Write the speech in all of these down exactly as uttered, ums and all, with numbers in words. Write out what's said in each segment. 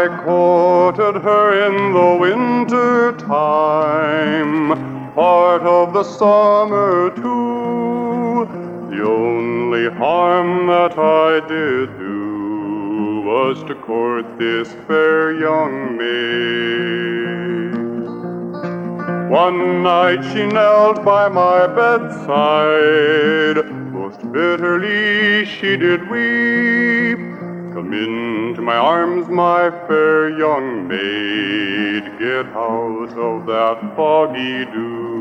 I courted her in the winter time, part of the summer too. The only harm that I did do was to court this fair young maid. One night she knelt by my bedside, most bitterly she did weep. Come into my arms, my fair young maid, get out of that foggy dew.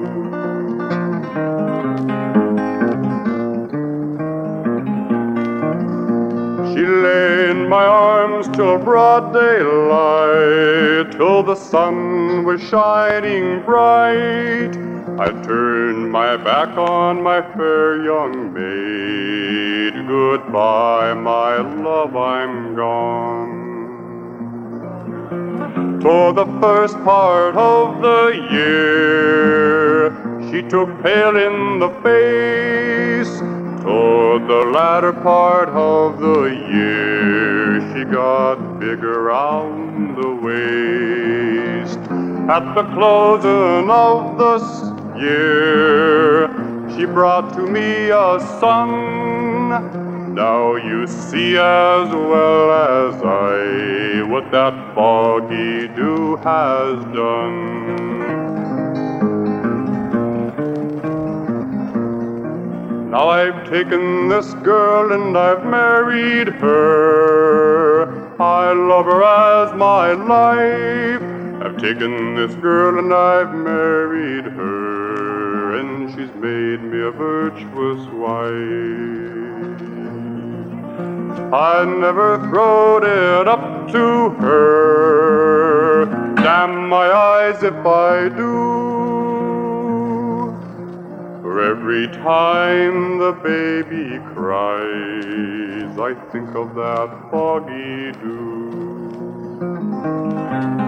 She lay in my arms till broad daylight, till the sun was shining bright. I turned my back on my fair young maid. Goodbye, my love, I'm gone. For the first part of the year, she took pale in the face. Toward the latter part of the year, she got bigger round the waist. At the closing of the year, she brought to me a son. Now you see as well as I what that foggy dew has done. Now I've taken this girl and I've married her. I love her as my life. I've taken this girl and I've married her, and she's made me a virtuous wife. I never throwed it up to her. Damn my eyes if I do. For every time the baby cries, I think of that foggy dew.